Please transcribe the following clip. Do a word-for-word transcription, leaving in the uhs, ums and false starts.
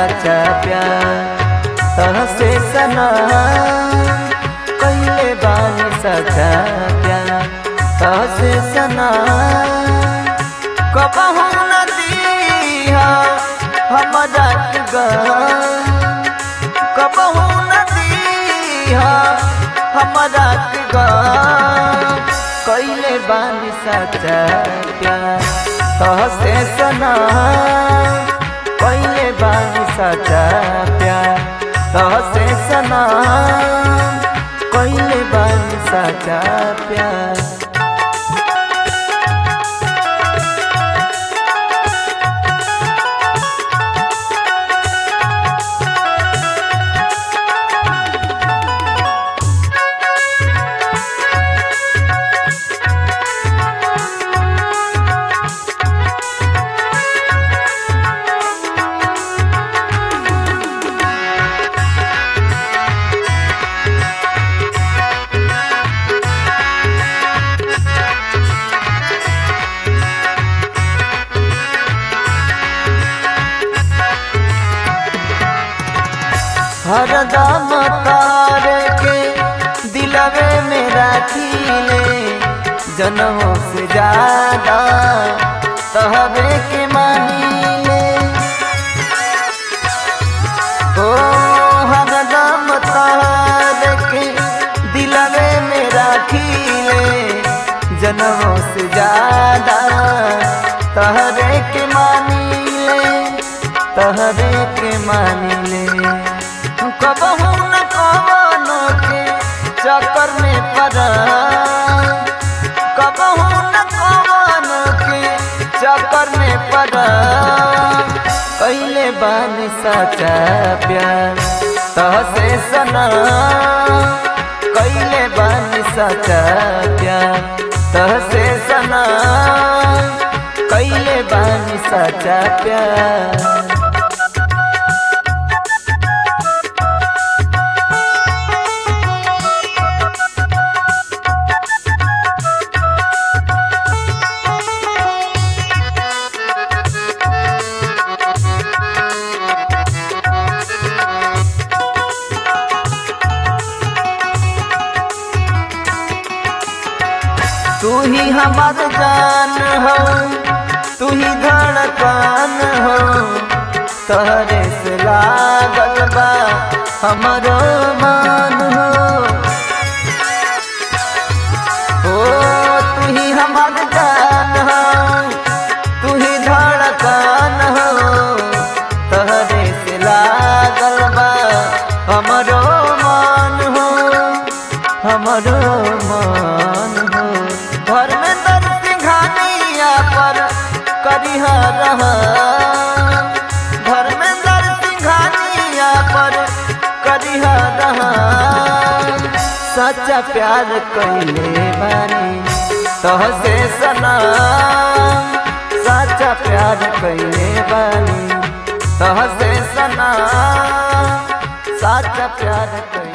सच्चा प्यार तहसे सनम कइले बानी सच्चा प्यार तहसे सनम कबहू न दीहा हमरा के गम कबहू न दीहा हमरा के गम कइले बानी सच्चा प्यार तहसे सनम कइले बानी सच्चा प्यार तहसे सनम कइले बानी सच्चा प्यार। हरदम तारे के दिलवे में राखीले जनमों से ज्यादा तहबे के मानीले ओ हरदम तारे के दिलवे में राखीले जनमों से ज्यादा तहबे के मानीले तहबे के मानीले कबहू न कवनो के चक्कर में पड़ा कबहू न कवनो के चक्कर में पड़ा कइले बानी सच्चा प्यार तहसे सनम कइले बानी सच्चा प्यार तहसे सनम कइले बानी सच्चा प्यार। तू ही हमार जान हो तू ही धड़कन हो तहरे से लागल बा हमारो मान हो ओ तू ही हमार जान हो तू ही धड़कन हो तहरे से लागल बा हमारो मान हो हमारो मान हो घर में दर सिंघानिया पर करिहा रहा घर में दर सिंघानिया पर करिहा रहा सच्चा प्यार कइले बानी तहसे सनम सच्चा प्यार कइले बानी तहसे सनम सच्चा प्यार कइले